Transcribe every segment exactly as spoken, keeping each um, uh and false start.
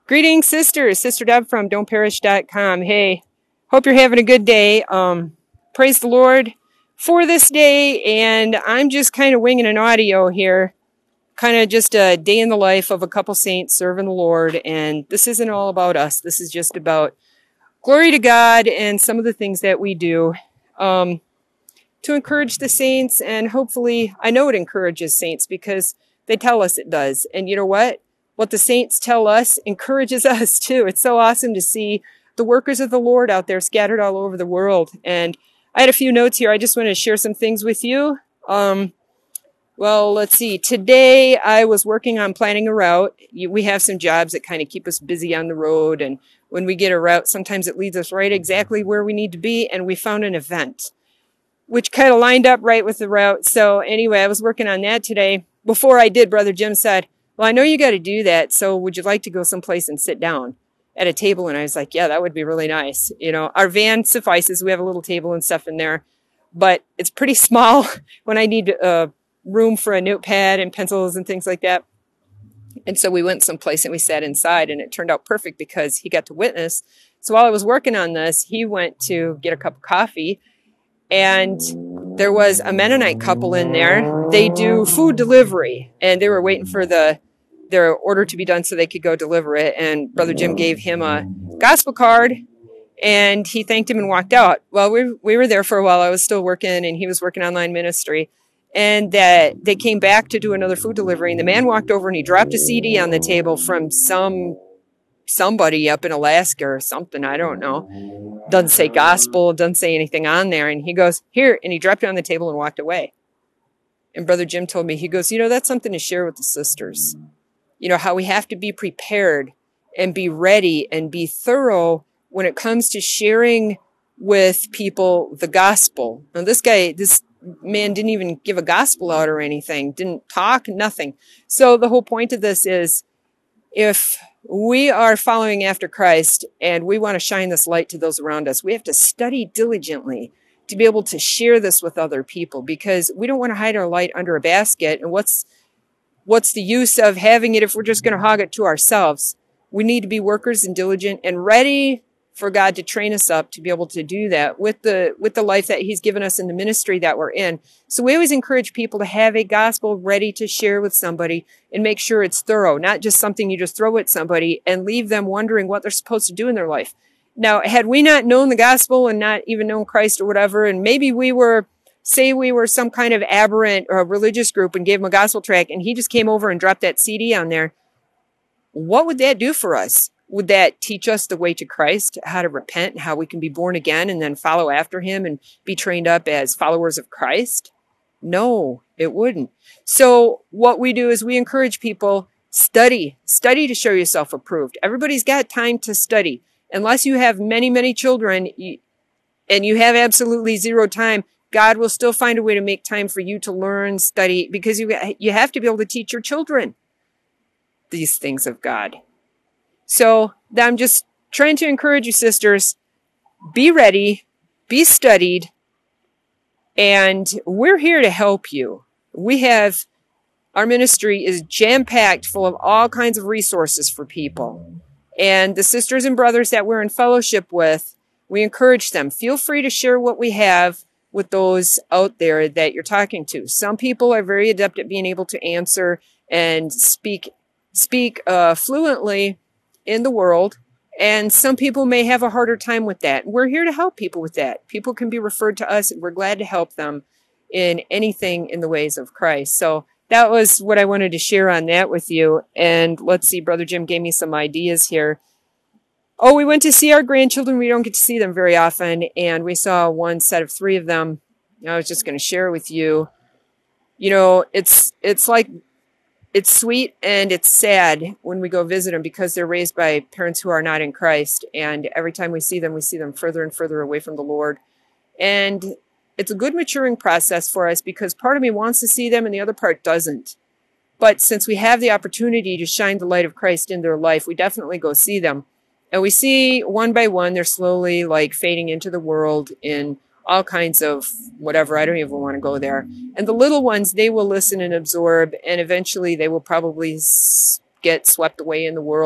Greetings, sisters. Sister Deb from don't perish dot com. Hey, hope you're having a good day. Um, praise the Lord for this day. And I'm just kind of winging an audio here. Kind of just a day in the life of a couple saints serving the Lord. And this isn't all about us. This is just about glory to God and some of the things that we do um, to encourage the saints. And hopefully, I know it encourages saints because they tell us it does. And you know what? What the saints tell us encourages us too. It's so awesome to see the workers of the Lord out there scattered all over the world. And I had a few notes here. I just want to share some things with you. Um, well, let's see. Today I was working on planning a route. We have some jobs that kind of keep us busy on the road. And when we get a route, sometimes it leads us right exactly where we need to be. And we found an event, which kind of lined up right with the route. So anyway, I was working on that today. Before I did, Brother Jim said, well, I know you got to do that. So would you like to go someplace and sit down at a table? And I was like, yeah, that would be really nice. You know, our van suffices. We have a little table and stuff in there, but it's pretty small when I need uh, room for a notepad and pencils and things like that. And so we went someplace and we sat inside, and it turned out perfect because he got to witness. So while I was working on this, he went to get a cup of coffee, and there was a Mennonite couple in there. They do food delivery, and they were waiting for the their order to be done so they could go deliver it. And Brother Jim gave him a gospel card, and he thanked him and walked out. Well, we we were there for a while. I was still working, and he was working online ministry. And that they came back to do another food delivery, and the man walked over and he dropped a C D on the table from some somebody up in Alaska or something. I don't know. Doesn't say gospel, doesn't say anything on there. And he goes, here, and he dropped it on the table and walked away. And Brother Jim told me, he goes, you know, that's something to share with the sisters. You know, how we have to be prepared and be ready and be thorough when it comes to sharing with people the gospel. Now, this guy, this man didn't even give a gospel out or anything, didn't talk, nothing. So the whole point of this is, if we are following after Christ and we want to shine this light to those around us, we have to study diligently to be able to share this with other people, because we don't want to hide our light under a basket. And what's what's the use of having it if we're just going to hog it to ourselves? We need to be workers and diligent and ready for God to train us up to be able to do that with the with the life that he's given us in the ministry that we're in. So we always encourage people to have a gospel ready to share with somebody and make sure it's thorough, not just something you just throw at somebody and leave them wondering what they're supposed to do in their life. Now, had we not known the gospel and not even known Christ or whatever, and maybe we were, say we were some kind of aberrant or religious group and gave him a gospel tract and he just came over and dropped that C D on there, what would that do for us? Would that teach us the way to Christ, how to repent, how we can be born again and then follow after him and be trained up as followers of Christ? No, it wouldn't. So what we do is we encourage people, study, study to show yourself approved. Everybody's got time to study. Unless you have many, many children and you have absolutely zero time, God will still find a way to make time for you to learn, study, because you, you have to be able to teach your children these things of God. So I'm just trying to encourage you, sisters, be ready, be studied, and we're here to help you. We have, our ministry is jam-packed full of all kinds of resources for people. And the sisters and brothers that we're in fellowship with, we encourage them. Feel free to share what we have with those out there that you're talking to. Some people are very adept at being able to answer and speak, speak uh, fluently in the world, and some people may have a harder time with that. We're here to help people with that. People can be referred to us, and we're glad to help them in anything in the ways of Christ. So that was what I wanted to share on that with you. And let's see, Brother Jim gave me some ideas here. Oh, we went to see our grandchildren. We don't get to see them very often, and we saw one set of three of them. I was just going to share with you. You know, it's it's like It's sweet and it's sad when we go visit them because they're raised by parents who are not in Christ. And every time we see them, we see them further and further away from the Lord. And it's a good maturing process for us because part of me wants to see them and the other part doesn't. But since we have the opportunity to shine the light of Christ in their life, we definitely go see them. And we see one by one, they're slowly like fading into the world in all kinds of whatever. I don't even want to go there. And the little ones, they will listen and absorb, and eventually they will probably get swept away in the world.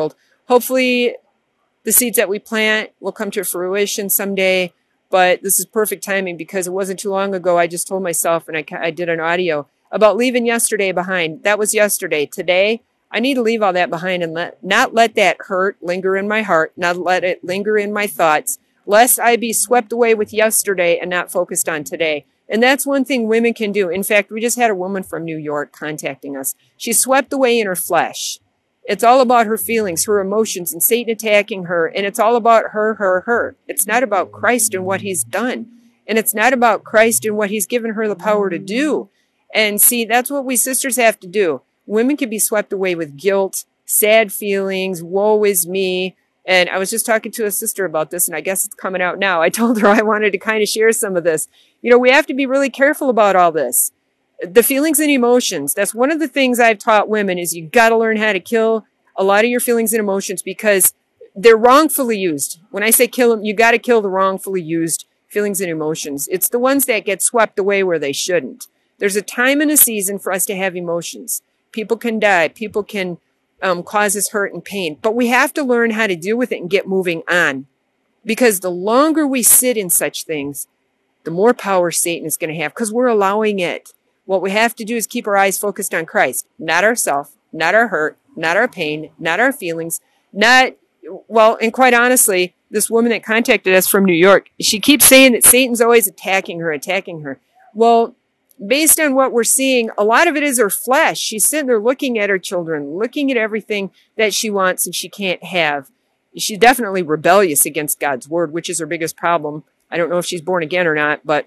hopefully the seeds that we plant will come to fruition someday. But this is perfect timing because it wasn't too long ago. I just told myself, and I, I did an audio about leaving yesterday behind. That was yesterday. Today, I need to leave all that behind and let, not let that hurt linger in my heart, not let it linger in my thoughts, lest I be swept away with yesterday and not focused on today. And that's one thing women can do. In fact, we just had a woman from New York contacting us. She's swept away in her flesh. It's all about her feelings, her emotions, and Satan attacking her. And it's all about her, her, her. It's not about Christ and what he's done. And it's not about Christ and what he's given her the power to do. And see, that's what we sisters have to do. Women can be swept away with guilt, sad feelings, woe is me. And I was just talking to a sister about this, and I guess it's coming out now. I told her I wanted to kind of share some of this. You know, we have to be really careful about all this. The feelings and emotions, that's one of the things I've taught women is you got to learn how to kill a lot of your feelings and emotions because they're wrongfully used. When I say kill them, you got to kill the wrongfully used feelings and emotions. It's the ones that get swept away where they shouldn't. There's a time and a season for us to have emotions. People can die. People can um, cause us hurt and pain. But we have to learn how to deal with it and get moving on. Because the longer we sit in such things, the more power Satan is going to have because we're allowing it. What we have to do is keep our eyes focused on Christ, not ourselves, not our hurt, not our pain, not our feelings, not, well, and quite honestly, this woman that contacted us from New York, she keeps saying that Satan's always attacking her, attacking her. Well, based on what we're seeing, a lot of it is her flesh. She's sitting there looking at her children, looking at everything that she wants and she can't have. She's definitely rebellious against God's word, which is her biggest problem. I don't know if she's born again or not, but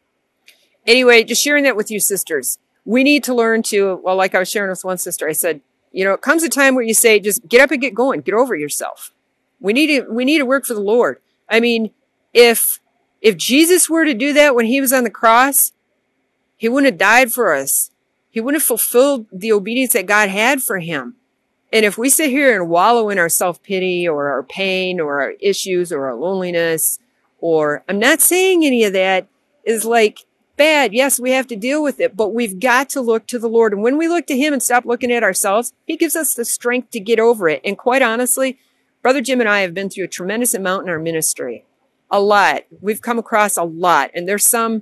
anyway, just sharing that with you sisters. We need to learn to, well, like I was sharing with one sister, I said, you know, it comes a time where you say, just get up and get going, get over yourself. We need to, we need to work for the Lord. I mean, if, if Jesus were to do that when he was on the cross, he wouldn't have died for us. He wouldn't have fulfilled the obedience that God had for him. And if we sit here and wallow in our self-pity or our pain or our issues or our loneliness, or I'm not saying any of that is like bad. Yes, we have to deal with it, but we've got to look to the Lord. And when we look to him and stop looking at ourselves, he gives us the strength to get over it. And quite honestly, Brother Jim and I have been through a tremendous amount in our ministry. A lot. We've come across a lot. And there's some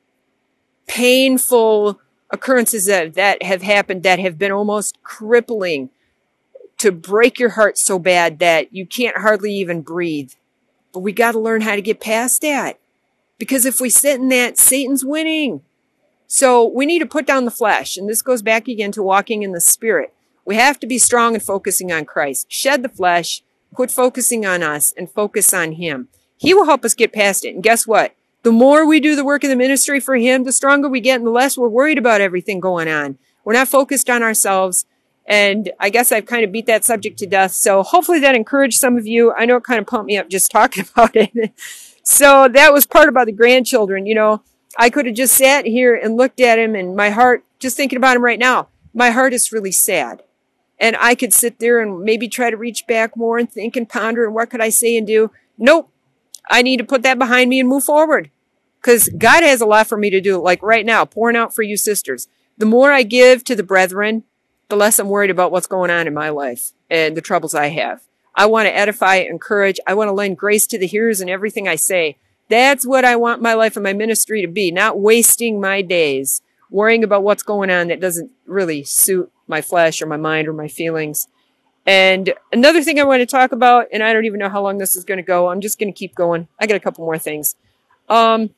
painful occurrences that, that have happened that have been almost crippling to break your heart so bad that you can't hardly even breathe. But we got to learn how to get past that. Because if we sit in that, Satan's winning. So we need to put down the flesh. And this goes back again to walking in the Spirit. We have to be strong and focusing on Christ. Shed the flesh, quit focusing on us, and focus on him. He will help us get past it. And guess what? The more we do the work of the ministry for him, the stronger we get and the less we're worried about everything going on. We're not focused on ourselves. And I guess I've kind of beat that subject to death. So hopefully that encouraged some of you. I know it kind of pumped me up just talking about it. So that was part about the grandchildren. You know, I could have just sat here and looked at him and my heart, just thinking about him right now, my heart is really sad. And I could sit there and maybe try to reach back more and think and ponder and what could I say and do? Nope. I need to put that behind me and move forward. Because God has a lot for me to do, like right now, pouring out for you sisters. The more I give to the brethren, the less I'm worried about what's going on in my life and the troubles I have. I want to edify, encourage. I want to lend grace to the hearers in everything I say. That's what I want my life and my ministry to be, not wasting my days worrying about what's going on that doesn't really suit my flesh or my mind or my feelings. And another thing I want to talk about, and I don't even know how long this is going to go. I'm just going to keep going. I got a couple more things. Um,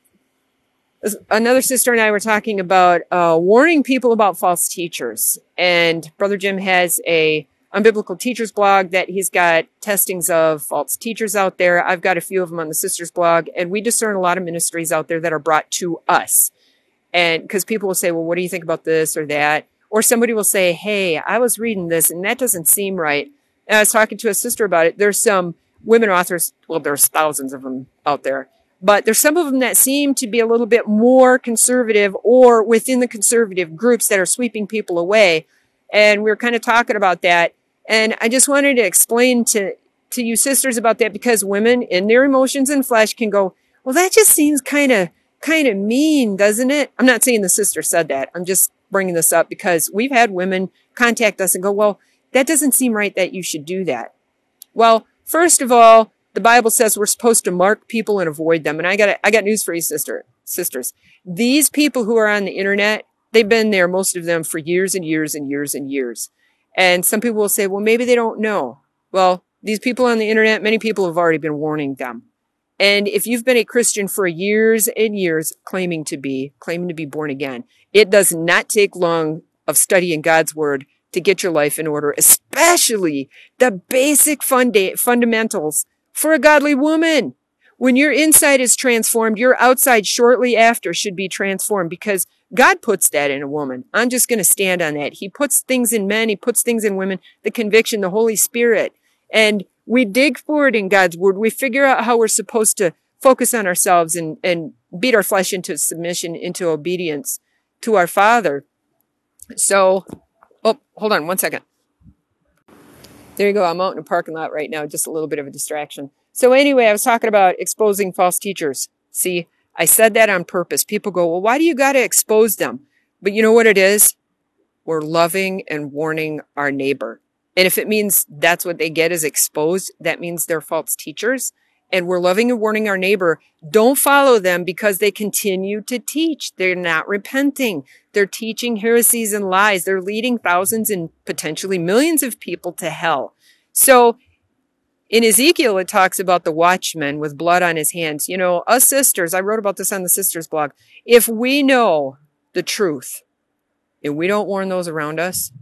another sister and I were talking about uh, warning people about false teachers. And Brother Jim has a Unbiblical Teachers blog that he's got testings of false teachers out there. I've got a few of them on the sisters blog, and we discern a lot of ministries out there that are brought to us. And because people will say, well, what do you think about this or that? Or somebody will say, hey, I was reading this and that doesn't seem right. And I was talking to a sister about it. There's some women authors, well, there's thousands of them out there, but there's some of them that seem to be a little bit more conservative or within the conservative groups that are sweeping people away. And we were kind of talking about that. And I just wanted to explain to, to you sisters about that because women in their emotions and flesh can go, well, that just seems kind of, kind of mean, doesn't it? I'm not saying the sister said that. I'm just bringing this up because we've had women contact us and go, well, that doesn't seem right that you should do that. Well, first of all, the Bible says we're supposed to mark people and avoid them. And I got I got news for you, sister, sisters. These people who are on the internet, they've been there, most of them, for years and years and years and years. And some people will say, well, maybe they don't know. Well, these people on the internet, many people have already been warning them. And if you've been a Christian for years and years, claiming to be, claiming to be born again, it does not take long of studying God's word to get your life in order, especially the basic funda- fundamentals for a godly woman. When your inside is transformed, your outside shortly after should be transformed, because God puts that in a woman. I'm just going to stand on that. He puts things in men. He puts things in women, the conviction, the Holy Spirit. And we dig for it in God's word. We figure out how we're supposed to focus on ourselves and, and beat our flesh into submission, into obedience to our Father. So, oh, hold on one second. There you go. I'm out in a parking lot right now. Just a little bit of a distraction. So anyway, I was talking about exposing false teachers. See, I said that on purpose. People go, well, why do you got to expose them? But you know what it is? We're loving and warning our neighbor. And if it means that's what they get is exposed, that means they're false teachers. And we're loving and warning our neighbor. Don't follow them because they continue to teach. They're not repenting. They're teaching heresies and lies. They're leading thousands and potentially millions of people to hell. So in Ezekiel, it talks about the watchman with blood on his hands. You know, us sisters, I wrote about this on the sisters blog. If we know the truth and we don't warn those around us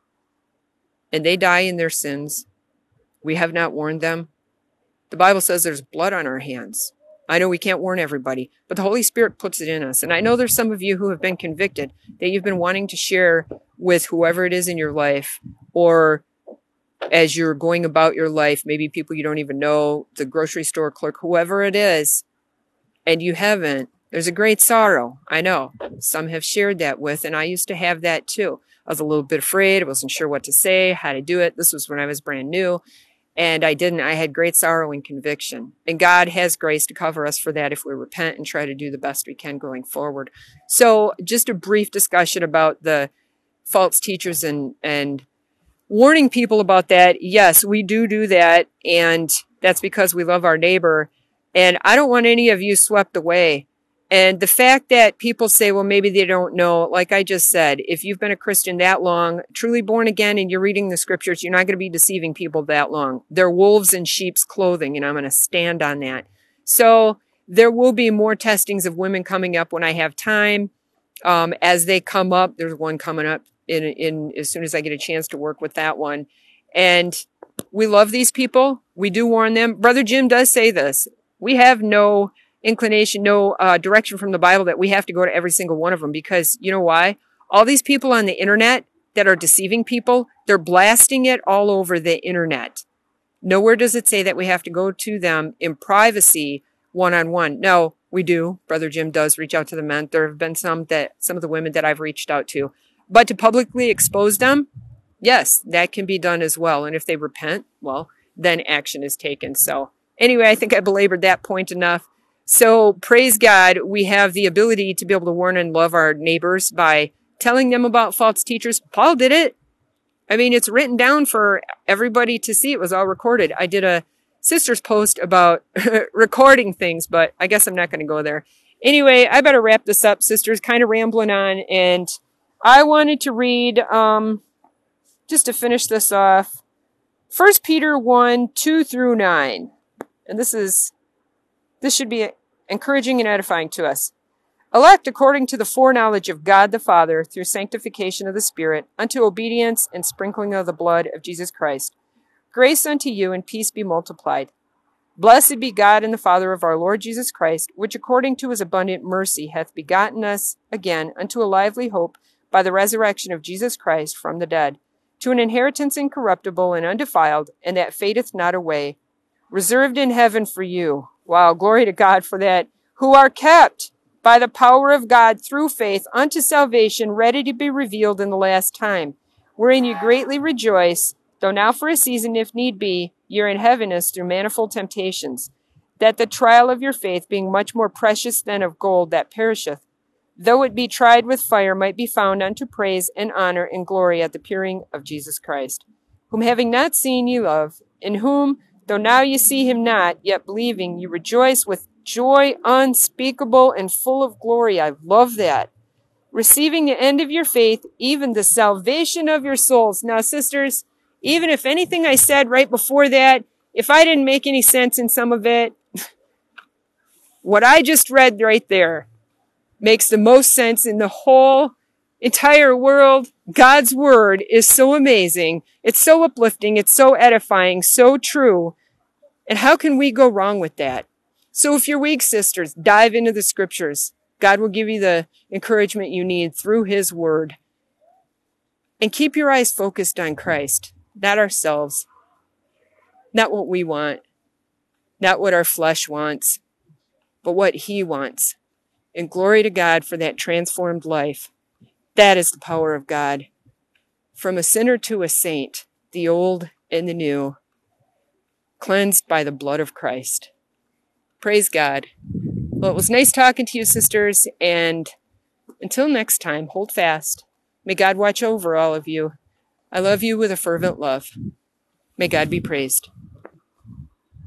and they die in their sins, we have not warned them. The Bible says there's blood on our hands. I know we can't warn everybody, but the Holy Spirit puts it in us. And I know there's some of you who have been convicted that you've been wanting to share with whoever it is in your life, or as you're going about your life, maybe people you don't even know, the grocery store clerk, whoever it is, and you haven't. There's a great sorrow. I know. Some have shared that with, and I used to have that too. I was a little bit afraid. I wasn't sure what to say, how to do it. This was when I was brand new. And I didn't. I had great sorrow and conviction. And God has grace to cover us for that if we repent and try to do the best we can going forward. So just a brief discussion about the false teachers and, and warning people about that. Yes, we do do that. And that's because we love our neighbor. And I don't want any of you swept away. And the fact that people say, well, maybe they don't know, like I just said, if you've been a Christian that long, truly born again, and you're reading the scriptures, you're not going to be deceiving people that long. They're wolves in sheep's clothing, and I'm going to stand on that. So there will be more testings of women coming up when I have time. Um, as they come up, there's one coming up in, in as soon as I get a chance to work with that one. And we love these people. We do warn them. Brother Jim does say this. We have no inclination, no uh, direction from the Bible that we have to go to every single one of them, because you know why? All these people on the internet that are deceiving people, they're blasting it all over the internet. Nowhere does it say that we have to go to them in privacy one-on-one. No, we do. Brother Jim does reach out to the men. There have been some that, some of the women that I've reached out to, but to publicly expose them, yes, that can be done as well. And if they repent, well, then action is taken. So anyway, I think I belabored that point enough. So praise God, we have the ability to be able to warn and love our neighbors by telling them about false teachers. Paul did it. I mean, it's written down for everybody to see. It was all recorded. I did a sister's post about recording things, but I guess I'm not going to go there. Anyway, I better wrap this up, sisters, kind of rambling on. And I wanted to read, um, just to finish this off, First Peter one, two through nine. And this is, this should be encouraging and edifying to us. Elect according to the foreknowledge of God the Father through sanctification of the Spirit unto obedience and sprinkling of the blood of Jesus Christ. Grace unto you and peace be multiplied. Blessed be God and the Father of our Lord Jesus Christ, which according to his abundant mercy hath begotten us again unto a lively hope by the resurrection of Jesus Christ from the dead, to an inheritance incorruptible and undefiled, and that fadeth not away, reserved in heaven for you. Wow, glory to God for that. Who are kept by the power of God through faith unto salvation, ready to be revealed in the last time, wherein you greatly rejoice, though now for a season, if need be, you're in heaviness through manifold temptations, that the trial of your faith, being much more precious than of gold that perisheth, though it be tried with fire, might be found unto praise and honor and glory at the appearing of Jesus Christ, whom having not seen ye love, in whom, though now you see him not, yet believing, you rejoice with joy unspeakable and full of glory. I love that. Receiving the end of your faith, even the salvation of your souls. Now, sisters, even if anything I said right before that, if I didn't make any sense in some of it, what I just read right there makes the most sense in the whole entire world. God's word is so amazing. It's so uplifting. It's so edifying, so true. And how can we go wrong with that? So if you're weak, sisters, dive into the scriptures. God will give you the encouragement you need through his word. And keep your eyes focused on Christ, not ourselves, not what we want, not what our flesh wants, but what he wants. And glory to God for that transformed life. That is the power of God. From a sinner to a saint, the old and the new, cleansed by the blood of Christ. Praise God. Well, it was nice talking to you, sisters, and until next time, hold fast. May God watch over all of you. I love you with a fervent love. May God be praised.